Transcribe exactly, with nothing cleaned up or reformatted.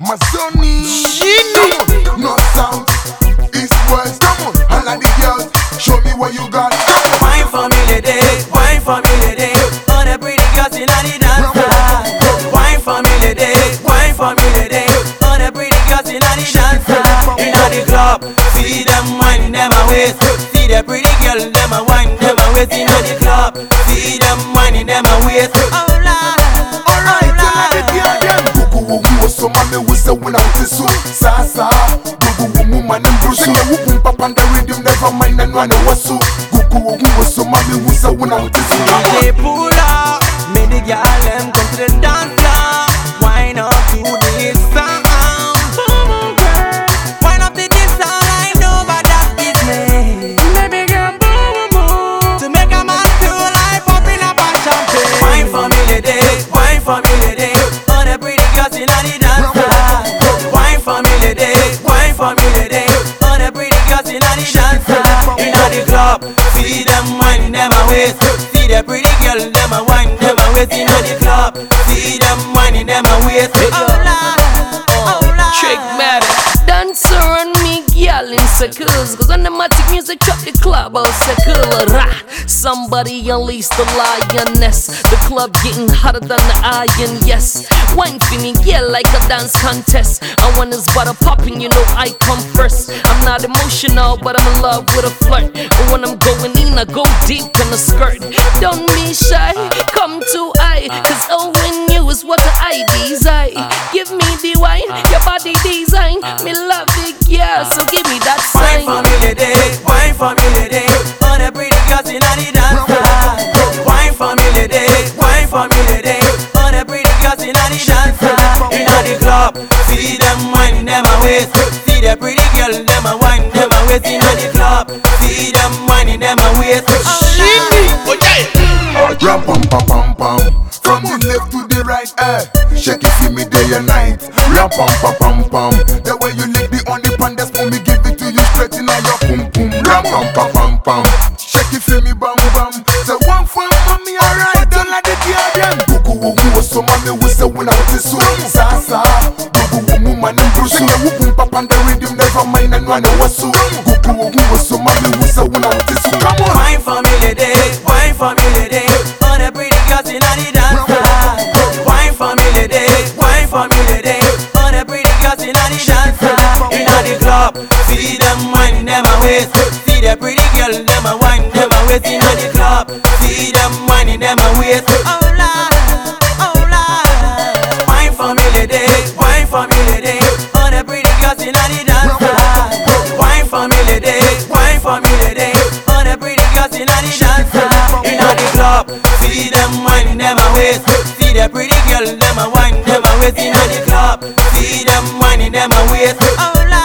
Mazoni, north, south, east, west. Come on, all of the girls, show me what you got. Wine for me lady, wine for me lady. All the pretty girls in the dance floor. Wine for me lady, wine for me lady. All the pretty girls in the dance floor. Inna the club, see them wine them a waist. See the pretty girl them a wine them a waist. Inna the club, see them wine them a waist. Oh la, Alright, all of the girls them. Gugu wugu so mami we say we not so sasa. Gugu wugu man and bruise. Sing a whoopum pop and the rhythm never mind and run away so. Gugu wugu so mami we say we not so. they pull up, make the girl them come to the dance floor. Wine up to this sound. Wine up to this sound like nobody's business. Baby girl, boom boom, to make a man feel like popping up a champagne. Wine for me lady, wine for me lady. All the pretty girls in the dance floor. Wine for me lady, wine for me lady. All the pretty girls in the dance floor. Inna the club, see them wine them a waist. See the pretty girl them a wine them a waist. Inna the club, see them wine them a waist. Oh la, oh la. Trick matter. Dancer on me, girl in circles. Cause on the matic music, drop the club out circle. Rah. Somebody unleash the lioness. The club getting hotter than the iron, yes. Wine for me, yeah, like a dance contest. I want this butter popping, you know I come first. I'm not emotional, but I'm in love with a flirt. And when I'm going in, I go deep in the skirt. Don't be shy, come to I. Cause owing you is what the I desire. Give me the wine, your body design. Me love it, yeah, so give me that Wine sign. for me lady, wine for me lady. All the pretty girls in the dance floor. Wine for me lady, wine for me lady. All the pretty girls in the dance floor. Inna the club, see them wine them a waist. See the pretty girl them a wine them a waist. Inna the club, see them wine them a waist. Oh Ram pam pam pam pam. From the left to the right, eh. Shake it for me day and night. Ram pam pam pam pam. The way you lick the honey pan, that's for me give it to you straight in your pum pum. Ram pam pam pam pam. Shake it for me bam bam. Say one for me, alright. Don't let the girl them. Gugu wugu so mami we say we not so sasa. Gugu wugu man and bruise. Sing a whoopum pop and the rhythm never mind and run away so. Gugu wugu so mami we say we not so. Come on. wine for me lady, wine for me lady. All the pretty girls in the dance floor. Wine for me lady, wine for me lady. All the pretty girls in the dance floor. Inna the club, see them wine them a waist. See the pretty girl them a wine them a waist. Inna the club, see them wine them a waist. Oh la, oh la. Wine for me lady, wine for me lady. All the pretty girls in the dance floor. Wine for me lady, wine for me lady. All the pretty girls in the dance floor. Inna the club, see them wine them a waist. See the pretty girl them a wine them a waist. Inna the club, see them wine them a waist. Oh la.